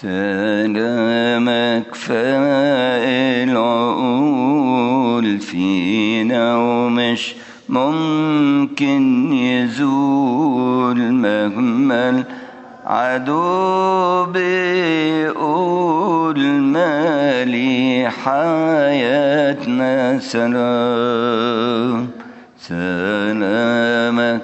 سلامك فائل عقول فينا ومش ممكن يزول مهما العدو بيقول مالي حياتنا سلام. سلامك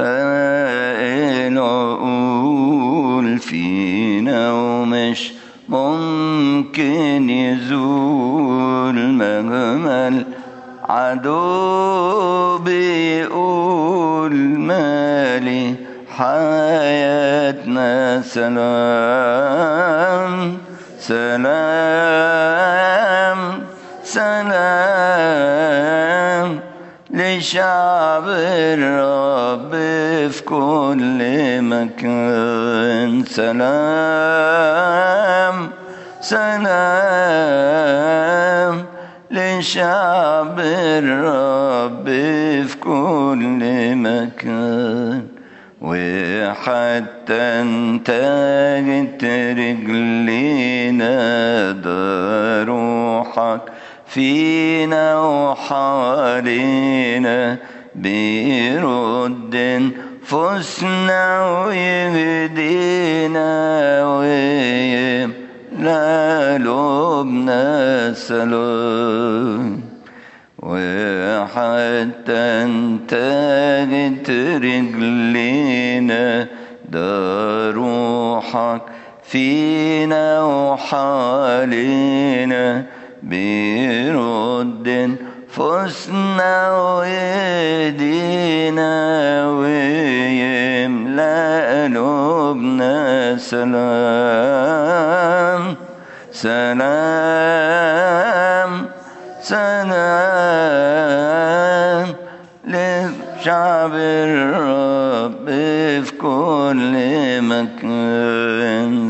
فائل عقول فينا ومش ممكن يزول مهما العدو بيقول مالي حياتنا سلام. سلام سلام لشعب الرب في كل مكان. سلام سلام لشعب الرب في كل مكان. وحتى انتجت رجلينا ده روحك فينا وحوالينا بيرد نفوسنا ويهدينا ويملى قلوبنا سلام. وحتى انتجت رجلينا ده روحك فينا وحوالينا بيرد نفوسنا ويهدينا ويملى قلوبنا سلام. سلام سلام لشعب الرب في كل مكان.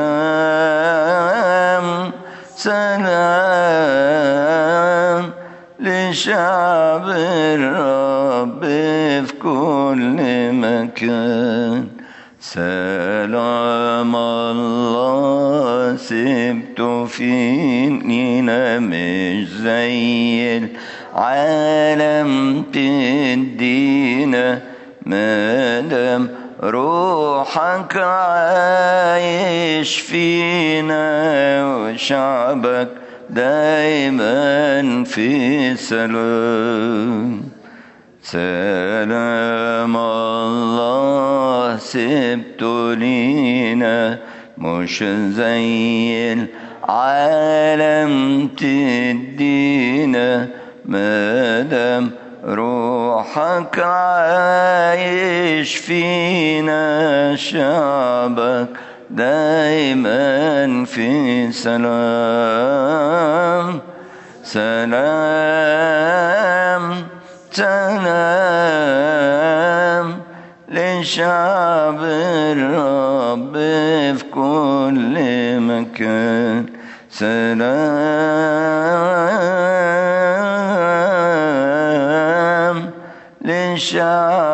سلام سلام لشعب الرب في كل مكان. سلام الله سبته فينا مش زي العالم تدينا مادام روحك عايش فينا وشعبك دايما في سلام. سلام الله سبته لينا مش زي العالم تدينا مادام روحك عايش فينا شعبك دايما في سلام. سلام سلام لشعب الرب في كل مكان. سلام لشعب